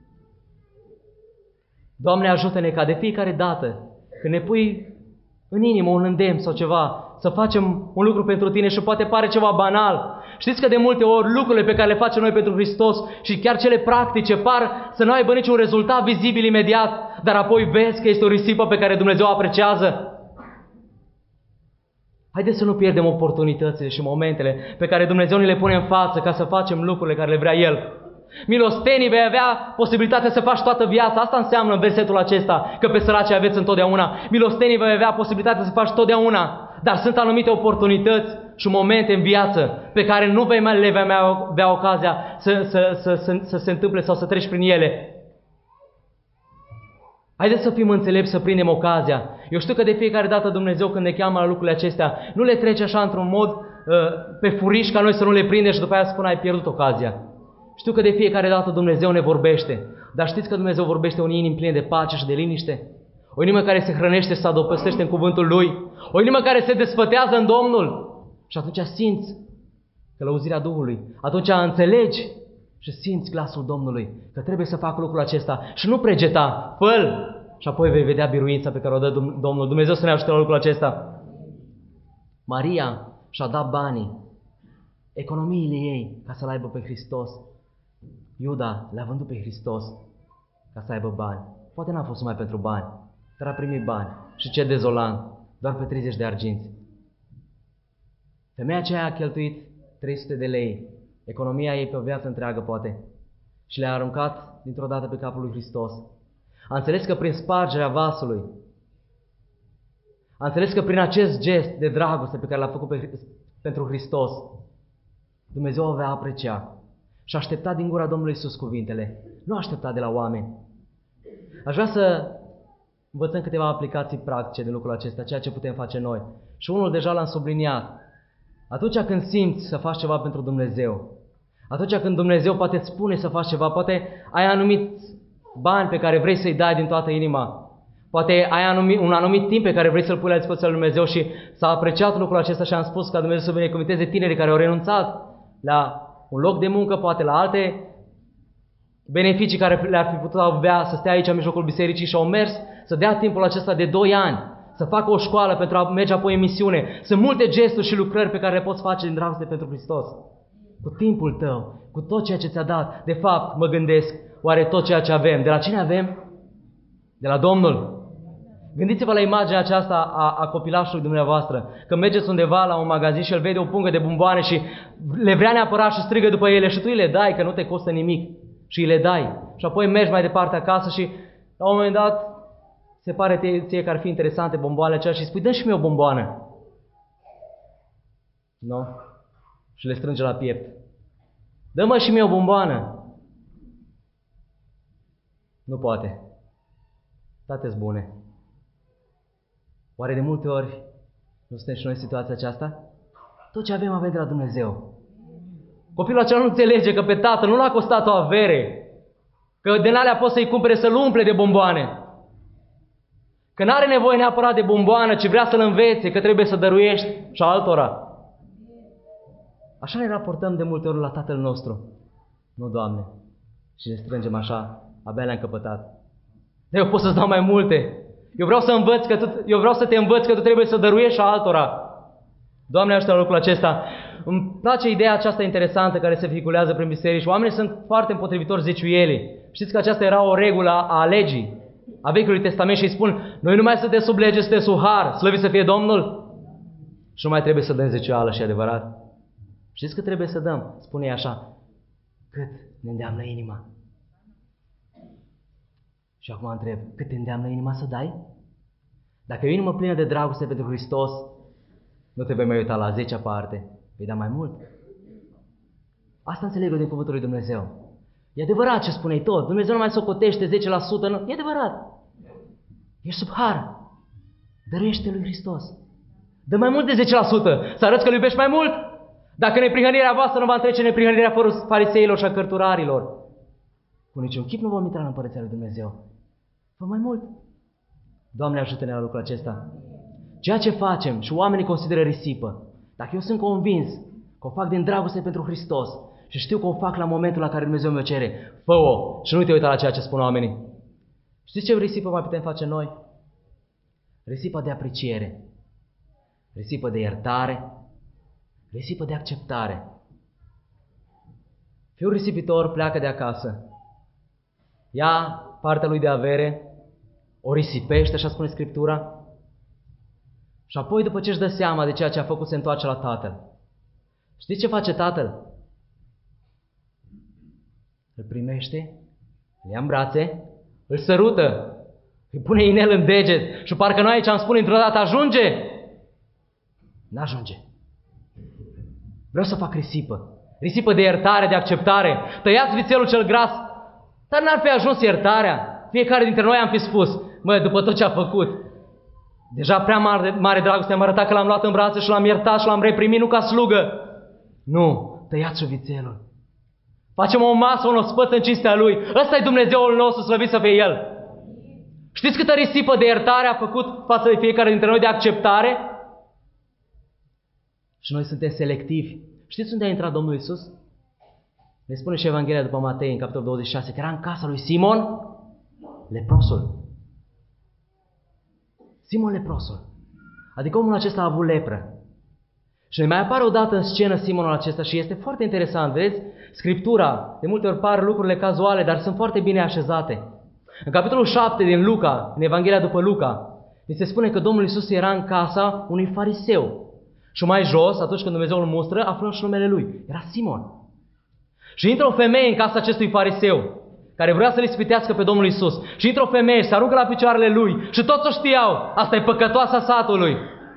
Doamne, ajută-ne ca de fiecare dată când ne pui în inimă un îndemn sau ceva, să facem un lucru pentru tine și poate pare ceva banal. Știți că de multe ori lucrurile pe care le facem noi pentru Hristos și chiar cele practice par să nu aibă niciun rezultat vizibil imediat, dar apoi vezi că este o risipă pe care Dumnezeu o apreciază. Haideți să nu pierdem oportunitățile și momentele pe care Dumnezeu ni le pune în față ca să facem lucrurile care le vrea El. Milostenii vei avea posibilitatea să faci toată viața. Asta înseamnă în versetul acesta, că pe săracii aveți întotdeauna. Milostenii vei avea posibilitatea să faci totdeauna. Dar sunt anumite oportunități și momente în viață pe care nu vei mai le vei mai avea ocazia să, să, să, să, să se întâmple sau să treci prin ele. Haideți să fim înțelepți, să prindem ocazia. Eu știu că de fiecare dată Dumnezeu când ne cheamă la lucrurile acestea, nu le trece așa într-un mod uh, pe furiș ca noi să nu le prindem și după aia spune ai pierdut ocazia. Știu că de fiecare dată Dumnezeu ne vorbește, dar știți că Dumnezeu vorbește o inimă plină de pace și de liniște? O inimă care se hrănește, se adăpostește în cuvântul Lui, o inimă care se desfătează în Domnul. Și atunci simți călăuzirea Duhului, atunci înțelegi și simți glasul Domnului, că trebuie să fac lucrul acesta și nu pregeta, fă-l și apoi vei vedea biruința pe care o dă Domnul. Dumnezeu să ne ajute la lucrul acesta. Maria și-a dat banii, economiile ei, ca să-L aibă pe Hristos. Iuda le-a vândut pe Hristos ca să aibă bani. Poate n-a fost numai pentru bani, dar a primit bani. Și ce dezolant, doar pe treizeci de arginți. Femeia aceea a cheltuit trei sute de lei, economia ei pe o viață întreagă poate, și le-a aruncat dintr-o dată pe capul lui Hristos. A înțeles că prin spargerea vasului, a înțeles că prin acest gest de dragoste pe care l-a făcut pe, pentru Hristos, Dumnezeu o avea aprecia și a așteptat din gura Domnului Iisus cuvintele, nu a așteptat de la oameni. Aș vrea să învățăm câteva aplicații practice de lucrul acesta, ceea ce putem face noi. Și unul deja l-am subliniat. Atunci când simți să faci ceva pentru Dumnezeu, atunci când Dumnezeu poate îți spune să faci ceva, poate ai anumit bani pe care vrei să-i dai din toată inima, poate ai anumit, un anumit timp pe care vrei să-l pui la dispoziția lui Dumnezeu și s-a apreciat lucrul acesta și am spus ca Dumnezeu să binecuvânteze tinerii care au renunțat la un loc de muncă, poate la alte beneficii care le-ar fi putut avea să stea aici în mijlocul bisericii și au mers să dea timpul acesta de doi ani, să facă o școală pentru a merge apoi în misiune. Sunt multe gesturi și lucrări pe care le poți face din dragoste pentru Hristos. Cu timpul tău, cu tot ceea ce ți-a dat. De fapt, mă gândesc, oare tot ceea ce avem, de la cine avem? De la Domnul. Gândiți-vă la imaginea aceasta a, a copilașului dumneavoastră, că mergeți undeva la un magazin și el vede o pungă de bomboane și le vrea neapărat și strigă după ele și tu îi le dai, că nu te costă nimic. Și îi le dai. Și apoi mergi mai departe acasă și la un moment dat se pare ție că ar fi interesante bomboanele acelea și spui, dă și mie o bomboană. Nu? Și le strânge la piept. Dă-mă și mie o bomboană. Nu poate. Tate-s bune. Oare de multe ori nu suntem și noi în situația aceasta? Tot ce avem, avem de la Dumnezeu. Copilul acela nu înțelege că pe tatăl nu l-a costat o avere, că din alea poți să-i cumpere să-l umple de bomboane, că n-are nevoie neapărat de bomboană, ci vrea să-l învețe, că trebuie să dăruiești și altora. Așa ne raportăm de multe ori la Tatăl nostru. Nu, Doamne. Și ne strângem așa, abia le-am căpătat. Eu pot să-ți dau mai multe. Eu vreau să învăț că tu, eu vreau să te învăț că tu trebuie să dăruiești și altora. Doamne, ajută la lucrul acesta. Îmi place ideea aceasta interesantă care se vehiculează prin biserici. Oamenii sunt foarte împotrivitori zeciuielii. Știți că aceasta era o regulă a legii, a Vechiului Testament și îi spun, noi nu mai suntem sub lege, suntem sub har, slăvit să fie Domnul. Și nu mai trebuie să dăm zeciuială, și adevărat. Știți că trebuie să dăm? Spune așa, cât ne îndeamnă inima. Și acum întreb, cât te îndeamnă inima să dai? Dacă e o inimă plină de dragoste pentru Hristos, nu te vei mai uita la zecea parte, vei da mai mult. Asta înțeleg eu din cuvântul lui Dumnezeu. E adevărat ce spuneai tot, Dumnezeu nu mai socotește zece la sută, nu? E adevărat. Ești sub har. Dăruiește lui Hristos. Dă mai mult de zece la sută, să arăți că îl iubești mai mult. Dacă neprihănirea voastră nu va întrece neprihănirea fariseilor și a cărturarilor, cu niciun chip nu vom intra în Împărăția lui Dumnezeu. Fă mai mult. Doamne, ajută-ne la lucrul acesta. Ceea ce facem și oamenii consideră risipă, dacă eu sunt convins că o fac din dragoste pentru Hristos și știu că o fac la momentul la care Dumnezeu mi-o cere, fă-o și nu te uita la ceea ce spun oamenii. Știți ce risipă mai putem face noi? Risipă de apreciere, risipă de iertare, risipă de acceptare. Fiul risipitor pleacă de acasă, ia partea lui de avere, o risipește, așa spune Scriptura, și apoi după ce își dă seama de ceea ce a făcut, se întoarce la tatăl. Știți ce face tatăl? îl primește, îl ia în brațe, îl sărută, îi pune inel în deget și parcă noi aici am spune într-o dată, ajunge? N-ajunge. Vreau să fac risipă. Risipă de iertare, de acceptare. Tăiați vițelul cel gras. Dar n-ar fi ajuns iertarea. Fiecare dintre noi am fi spus, mă, după tot ce a făcut, deja prea mare, mare dragoste am arătat că l-am luat în brațe și l-am iertat și l-am reprimit, nu ca slugă. Nu, tăiați-o vițelul. Facem o masă, un ospăț în cinstea Lui. Ăsta e Dumnezeul nostru, slăvit să fie El. Știți câtă risipă de iertare a făcut față de fiecare dintre noi, de acceptare? Și noi suntem selectivi. Știți unde a intrat Domnul Iisus? Ne spune și Evanghelia după Matei, în capitolul douăzeci și șase, că era în casa lui Simon, leprosul. Simon leprosul. Adică omul acesta a avut lepră. Și ne mai apare odată în scenă Simonul acesta și este foarte interesant, vedeți? Scriptura, de multe ori par lucrurile cazuale, dar sunt foarte bine așezate. În capitolul șapte din Luca, în Evanghelia după Luca, ni se spune că Domnul Iisus era în casa unui fariseu. Și mai jos, atunci când Dumnezeu îl mustră, aflăm și numele lui. Era Simon. Și intră o femeie în casa acestui fariseu, care vrea să-l ispitească pe Domnul Iisus. Și intră o femeie, se aruncă la picioarele lui și toți o știau. Asta e păcătoasa satului.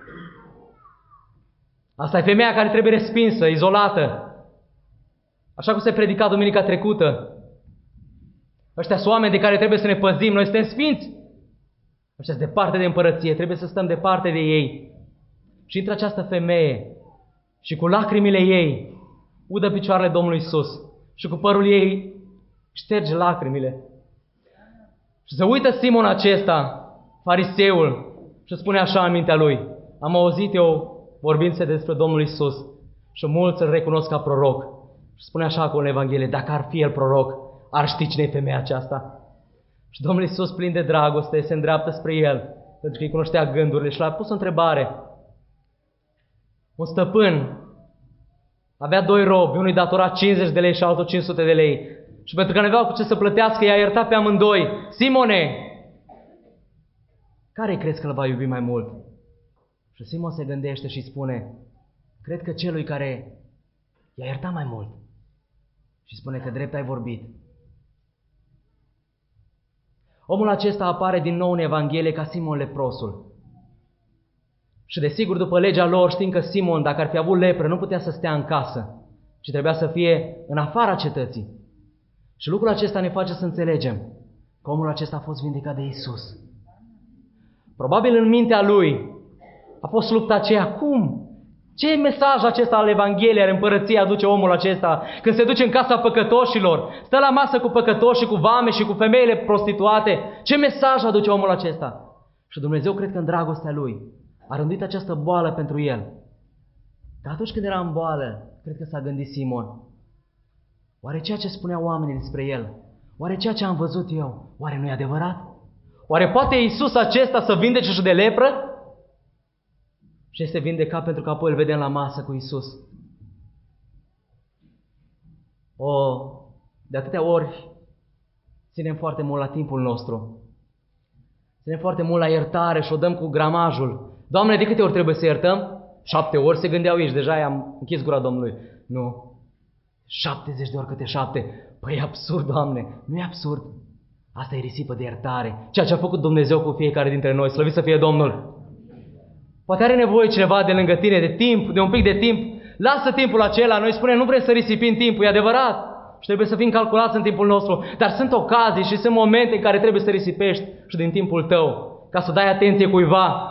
Asta e femeia care trebuie respinsă, izolată. Așa cum se predica duminica trecută. Ăștia sunt oameni de care trebuie să ne păzim. Noi suntem sfinți. Ăștia sunt departe de împărăție. Trebuie să stăm departe de ei. Și intră această femeie și cu lacrimile ei udă picioarele Domnului Iisus și cu părul ei șterge lacrimile. Și se uită Simon acesta, fariseul, și spune așa în mintea lui: am auzit eu vorbindu-se despre Domnul Iisus și mulți îl recunosc ca proroc. Și spune așa acolo în Evanghelie: dacă ar fi el proroc, ar ști cine e femeia aceasta. Și Domnul Iisus, plin de dragoste, se îndreaptă spre el, pentru că îi cunoștea gândurile și l-a pus o întrebare. Un stăpân avea doi robi, unul îi datora cincizeci de lei și altul cinci sute de lei. Și pentru că nu aveau cu ce să plătească, i-a iertat pe amândoi. Simone, care crezi că îl va iubi mai mult? Și Simon se gândește și spune: cred că celui care i-a iertat mai mult. Și spune că drept ai vorbit. Omul acesta apare din nou în Evanghelie ca Simon leprosul. Și desigur, după legea lor, știm că Simon, dacă ar fi avut lepră, nu putea să stea în casă, ci trebuia să fie în afara cetății. Și lucrul acesta ne face să înțelegem că omul acesta a fost vindecat de Iisus. Probabil în mintea lui a fost lupta aceea: cum? Ce mesaj acesta al Evangheliei, al împărăției aduce omul acesta când se duce în casa păcătoșilor, stă la masă cu păcătoși, cu vame și cu femeile prostituate? Ce mesaj aduce omul acesta? Și Dumnezeu, cred că în dragostea lui, a rânduit această boală pentru el. Dar atunci când era în boală, cred că s-a gândit Simon: oare ceea ce spuneau oamenii despre el, oare ceea ce am văzut eu, oare nu e adevărat? Oare poate Iisus acesta să vindece și de lepră? Și este vindecat pentru că apoi îl vedem la masă cu Iisus. O, de atâtea ori ținem foarte mult la timpul nostru. Ținem foarte mult la iertare și o dăm cu gramajul. Doamne, de câte ori trebuie să iertăm? Șapte ori, se gândeau ei, deja i-am închis gura Domnului. Nu. șaptezeci de ori câte șapte. Păi e absurd, Doamne. Nu e absurd. Asta e risipă de iertare. Ceea ce a făcut Dumnezeu cu fiecare dintre noi. Slăvit să fie Domnul. Poate are nevoie cineva de lângă tine, de timp, de un pic de timp. Lasă timpul acela. Noi spunem, nu vrem să risipim timpul, e adevărat. Și trebuie să fim calculați în timpul nostru. Dar sunt ocazii și sunt momente în care trebuie să risipești și din timpul tău, ca să dai atenție cuiva.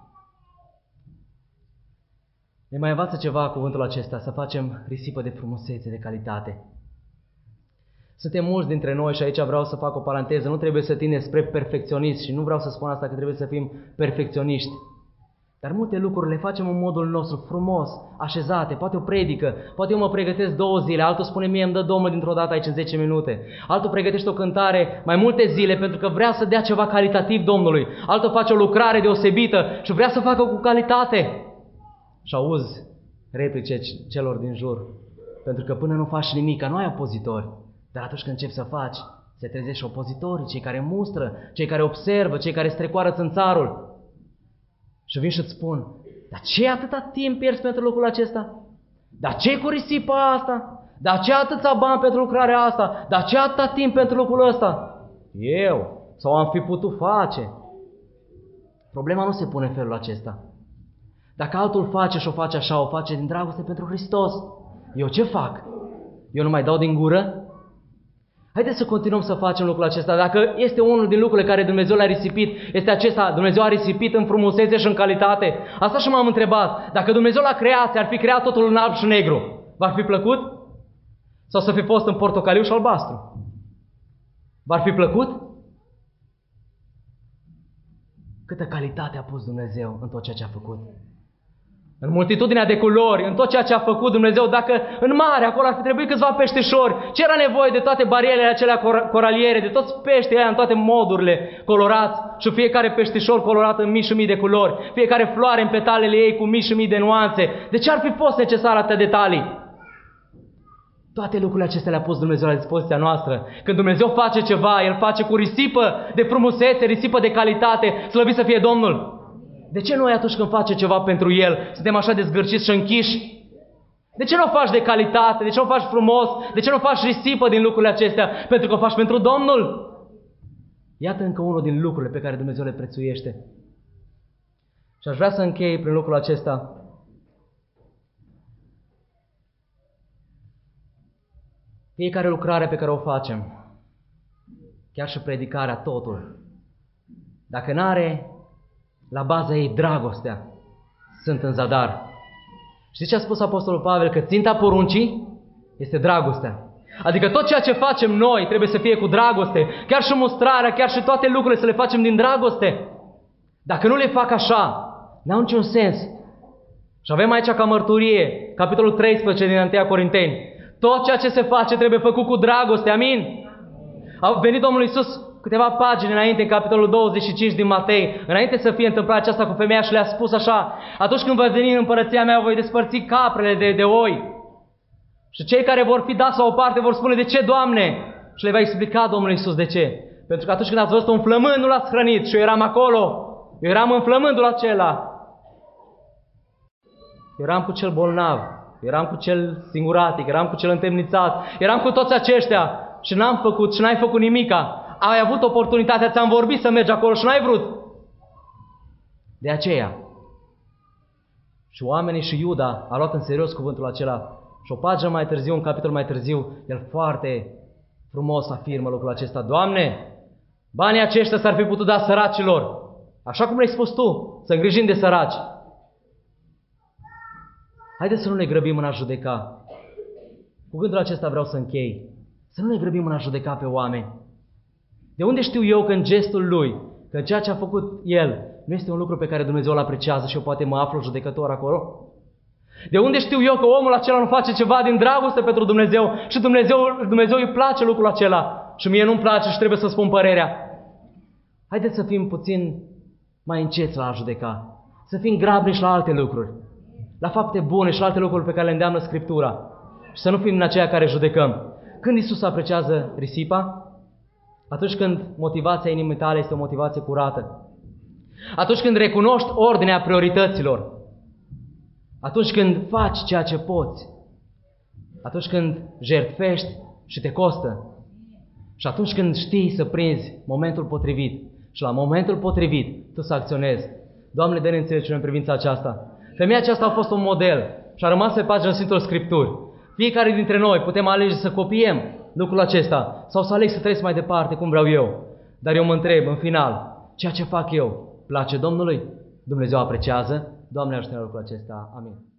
Ne mai învață ceva cuvântul acesta, să facem risipă de frumusețe, de calitate. Suntem mulți dintre noi și aici vreau să fac o paranteză. Nu trebuie să tindem spre perfecționist și nu vreau să spun asta că trebuie să fim perfecționiști. Dar multe lucruri le facem în modul nostru, frumos, așezate, poate o predică, poate eu mă pregătesc două zile, altul spune mie îmi dă Domnul dintr-o dată aici în zece minute, altul pregătește o cântare mai multe zile pentru că vrea să dea ceva calitativ Domnului, altul face o lucrare deosebită și vrea să facă cu calitate. Și auzi replice celor din jur, pentru că până nu faci nimic, nu ai opozitori, dar atunci când începi să faci, se trezește și opozitorii, cei care mustră, cei care observă, cei care strecoară țânțarul. Și vin și îți spun: dar ce atâta timp pierzi pentru lucrul acesta? Dar ce cu risipa asta? Dar ce atâția bani pentru lucrarea asta? Dar ce atâta timp pentru lucrul ăsta? Eu. Sau am fi putut face? Problema nu se pune în felul acesta. Dacă altul face și o face așa, o face din dragoste pentru Hristos. Eu ce fac? Eu nu mai dau din gură? Haideți să continuăm să facem lucrul acesta. Dacă este unul din lucrurile care Dumnezeu le-a risipit, este acesta, Dumnezeu a risipit în frumusețe și în calitate. Asta și m-am întrebat. Dacă Dumnezeu l-a creat, ar fi creat totul în alb și negru, v-ar fi plăcut? Sau să fi fost în portocaliu și albastru? V-ar fi plăcut? Câtă calitate a pus Dumnezeu în tot ceea ce a făcut. În multitudinea de culori, în tot ceea ce a făcut Dumnezeu, dacă în mare acolo ar fi trebuit câțiva peștișori, ce era nevoie de toate barierele acelea cor- coraliere, de toți peștii aia în toate modurile colorați și fiecare peștișor colorat în mii și mii de culori, fiecare floare în petalele ei cu mii și mii de nuanțe. De ce ar fi fost necesar atâtea detalii? Toate lucrurile acestea le-a pus Dumnezeu la dispoziția noastră. Când Dumnezeu face ceva, El face cu risipă de frumusețe, risipă de calitate, slăvit să fie Domnul. De ce noi atunci când face ceva pentru El, suntem așa de zgârciți și închiși? De ce nu o faci de calitate? De ce nu o faci frumos? De ce nu o faci risipă din lucrurile acestea? Pentru că o faci pentru Domnul. Iată încă unul din lucrurile pe care Dumnezeu le prețuiește. Și aș vrea să închei prin lucrul acesta. Fiecare lucrare pe care o facem, chiar și predicarea, totul, dacă n-are la baza ei dragostea, sunt în zadar. Știți ce a spus Apostolul Pavel? Că ținta poruncii este dragostea. Adică tot ceea ce facem noi trebuie să fie cu dragoste. Chiar și mustrarea, chiar și toate lucrurile să le facem din dragoste. Dacă nu le fac așa, n-au niciun sens. Și avem aici ca mărturie, capitolul treisprezece din întâi Corinteni. Tot ceea ce se face trebuie făcut cu dragoste. Amin? A venit Domnul Iisus câteva pagini înainte, în capitolul douăzeci și cinci din Matei, înainte să fie întâmplat aceasta cu femeia și le-a spus așa: atunci când va veni în împărăția mea, voi despărți caprele de, de oi. Și cei care vor fi dați la o parte vor spune: de ce, Doamne? Și le va explica Domnul Iisus de ce. Pentru că atunci când ați văzut un flămând, nu l-ați hrănit. Și eu eram acolo. Eu eram în flămândul acela. Eram cu cel bolnav. Eram cu cel singuratic. Eram cu cel întemnițat. Eram cu toți aceștia. Și n-am făcut și n-ai făcut nimica. Ai avut oportunitatea, ți-am vorbit să mergi acolo și n-ai vrut. De aceea. Și oamenii și Iuda a luat în serios cuvântul acela. Și o pagină mai târziu, un capitol mai târziu, el foarte frumos afirmă lucrul acesta: Doamne, banii aceștia s-ar fi putut da săracilor. Așa cum le-ai spus Tu, să îngrijim de săraci. Haideți să nu ne grăbim în a judeca. Cu gândul acesta vreau să închei. Să nu ne grăbim în a judeca pe oameni. De unde știu eu că în gestul lui, că ceea ce a făcut el, nu este un lucru pe care Dumnezeu îl apreciază și eu poate mă aflu judecător acolo? De unde știu eu că omul acela nu face ceva din dragoste pentru Dumnezeu și Dumnezeu, Dumnezeu îi place lucrul acela și mie nu-mi place și trebuie să spun părerea? Haideți să fim puțin mai înceți la a judeca. Să fim grabnici la alte lucruri. La fapte bune și la alte lucruri pe care le îndeamnă Scriptura. Și să nu fim în aceia care judecăm. Când Iisus apreciază risipa? Atunci când motivația inimii tale este o motivație curată. Atunci când recunoști ordinea priorităților. Atunci când faci ceea ce poți. Atunci când jertfești și te costă. Și atunci când știi să prinzi momentul potrivit. Și la momentul potrivit tu să acționezi. Doamne, dă-ne înțelepciune în privința aceasta. Femeia aceasta a fost un model și a rămas pe pagina Sfintelor Scripturi. Fiecare dintre noi putem alege să copiem lucrul acesta sau să aleg să trăiesc mai departe cum vreau eu. Dar eu mă întreb în final, ceea ce fac eu place Domnului? Dumnezeu apreciază? Doamne, ajută-ne la lucrul acesta. Amin.